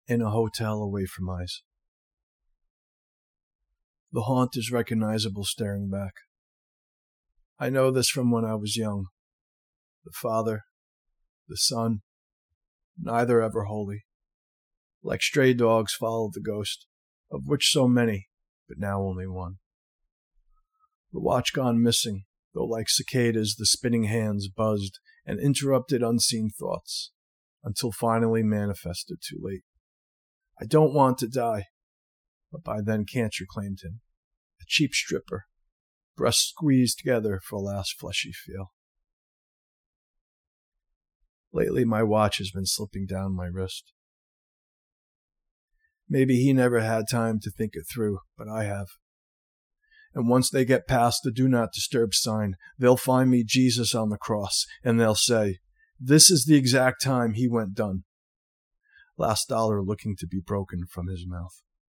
in a hotel away from eyes. The haunt is recognizable staring back. I know this from when I was young. The Father, the Son, neither ever holy. Like stray dogs followed the ghost, of which so many, but now only one. The watch gone missing, though like cicadas the spinning hands buzzed and interrupted unseen thoughts, until finally manifested too late. I don't want to die, but by then cancer claimed him, a cheap stripper, breasts squeezed together for a last fleshy feel. Lately my watch has been slipping down my wrist. Maybe he never had time to think it through, but I have. And once they get past the do not disturb sign, they'll find me Jesus on the cross, and they'll say, this is the exact time he went done. Last dollar looking to be broken from his mouth.